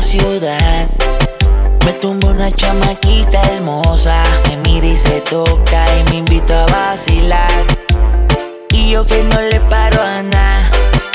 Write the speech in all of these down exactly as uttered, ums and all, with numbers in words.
ciudad. Me tumba una chamaquita hermosa, me mira y se toca y me invita a vacilar. Y yo que no le paro a nada,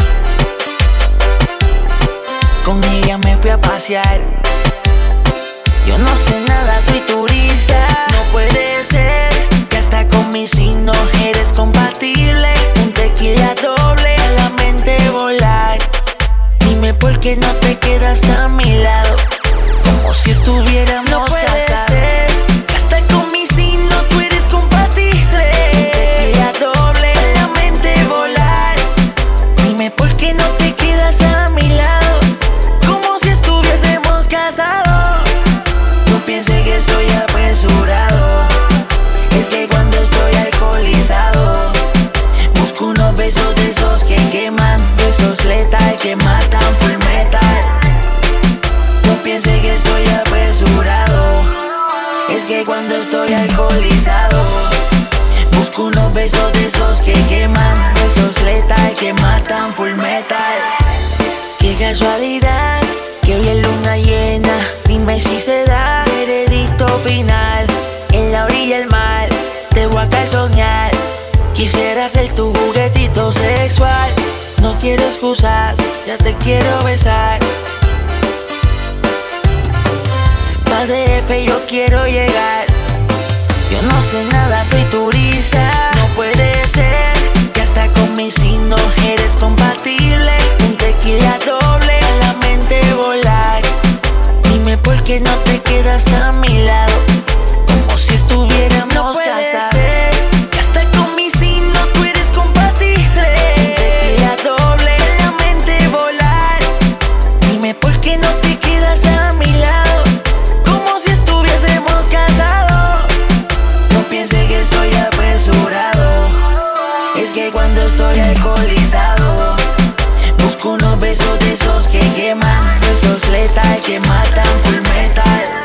con ella me fui a pasear. Yo no sé nada, soy turista. No puede ser que hasta con mi signo eres compatible. Un tequila doble a la mente volar. Dime por qué no te quedas a mi lado, como si estuviéramos casados. No puede ser que hasta con mi signo tú eres compatible. Un tequila doble a la mente volar. Dime por qué no te quedas a mi lado, como si estuviésemos casados. No pienses que soy apresurado, es que cuando estoy alcoholizado busco unos besos de esos que queman, besos letal que matan, full metal. No pienses que soy apresurado, es que cuando estoy alcoholizado busco unos besos de esos que queman, besos letal que matan, full metal. Qué casualidad que hoy es luna llena, dime si se da. Veredicto final, en la orilla del mar, te voy a calzonear. Quisiera ser tu juguetito sexual. No quiero excusas, ya te quiero besar. Pa' D F yo quiero llegar. Yo no sé nada, soy turista. No puede ser que hasta con mi signo eres compatible. Un tequila doble a la mente volar. Dime por qué no te quedas a mi lado, como si estuviéramos casados. No puede ser que hasta con mi signo tú eres compatible. Un tequila doble a la mente volar. Dime por qué no te quedas a mi lado, como si estuviésemos casados. No pienses que soy apresurado, es que cuando estoy alcoholizado busco unos besos de esos que queman, besos letal que matan, full metal.